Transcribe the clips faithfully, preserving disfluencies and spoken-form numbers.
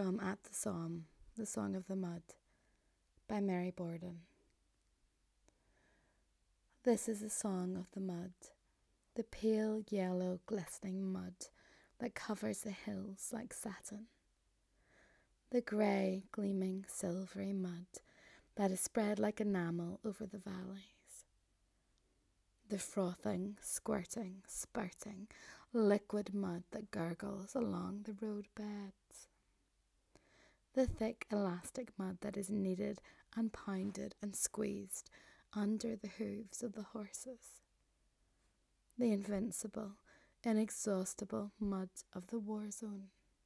from At the Somme, The Song of the Mud by Mary Borden. This is the song of the mud, the pale yellow glistening mud that covers the hills like satin. The grey, gleaming, silvery mud that is spread like enamel over the valleys. The frothing, squirting, spurting, liquid mud that gurgles along the road beds. The thick, elastic mud that is kneaded and pounded and squeezed under the hooves of the horses. The invincible, inexhaustible mud of the war zone.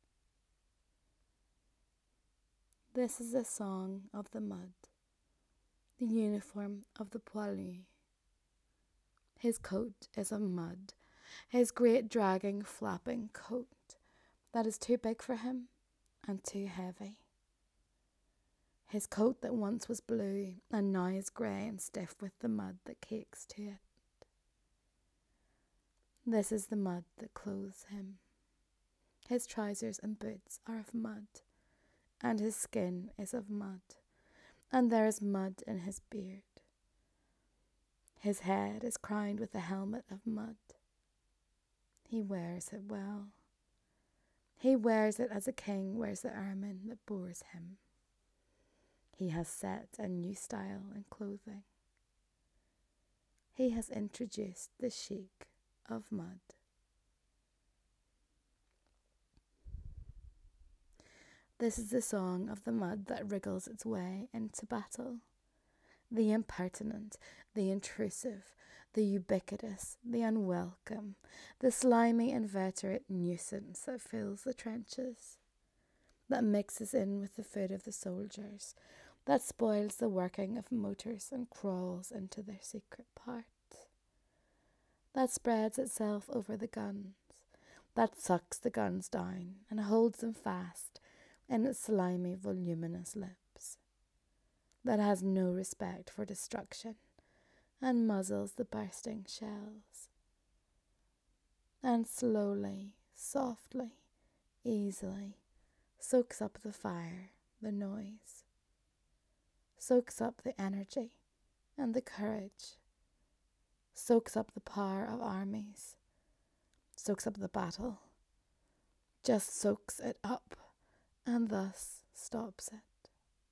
This is the song of the mud, the uniform of the poilu. His coat is of mud, his great dragging, flapping coat that is too big for him and too heavy. His coat that once was blue and now is grey and stiff with the mud that cakes to it. This is the mud that clothes him. His trousers and boots are of mud, and his skin is of mud, and there is mud in his beard. His head is crowned with a helmet of mud. He wears it well. He wears it as a king wears the ermine that bores him. He has set a new style in clothing. He has introduced the chic of mud. This is the song of the mud that wriggles its way into battle. The impertinent, the intrusive, the ubiquitous, the unwelcome, the slimy inveterate nuisance that fills the trenches, that mixes in with the food of the soldiers, that spoils the working of motors and crawls into their secret parts, that spreads itself over the guns, that sucks the guns down and holds them fast in its slimy, voluminous lips, that has no respect for destruction and muzzles the bursting shells, and slowly, softly, easily soaks up the fire, the noise, soaks up the energy and the courage, soaks up the power of armies, soaks up the battle, just soaks it up and thus stops it.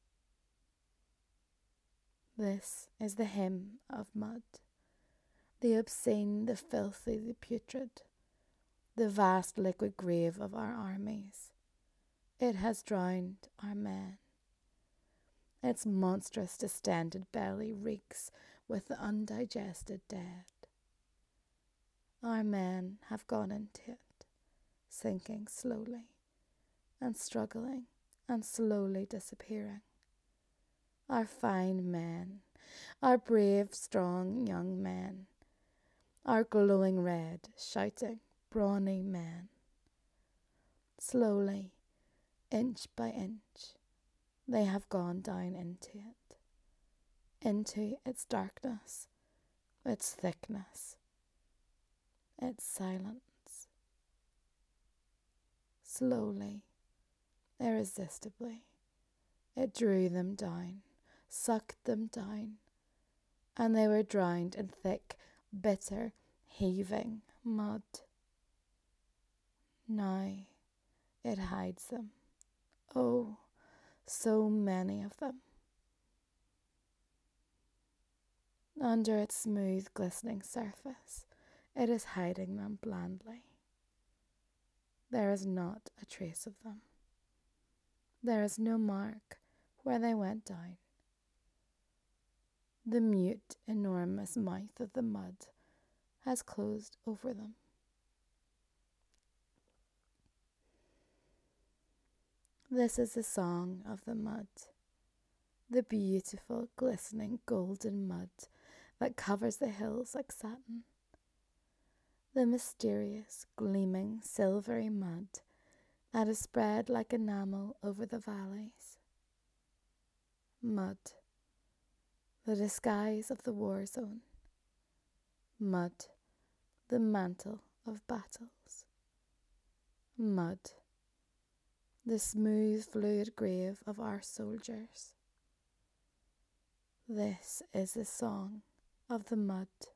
This is the hymn of mud, the obscene, the filthy, the putrid, the vast liquid grave of our armies. It has drowned our men. Its monstrous distended belly reeks with the undigested dead. Our men have gone into it, sinking slowly and struggling and slowly disappearing. Our fine men, our brave, strong young men, our glowing red, shouting, brawny men. Slowly, inch by inch, they have gone down into it, into its darkness, its thickness, its silence. Slowly, irresistibly, it drew them down, sucked them down, and they were drowned in thick, bitter, heaving mud. Now it hides them. Oh, so many of them. Under its smooth, glistening surface, it is hiding them blandly. There is not a trace of them. There is no mark where they went down. The mute, enormous mouth of the mud has closed over them. This is the song of the mud, the beautiful, glistening, golden mud that covers the hills like satin. The mysterious, gleaming, silvery mud that is spread like enamel over the valleys. Mud, the disguise of the war zone. Mud, the mantle of battles. Mud, the smooth, fluid grave of our soldiers. This is the song of the mud.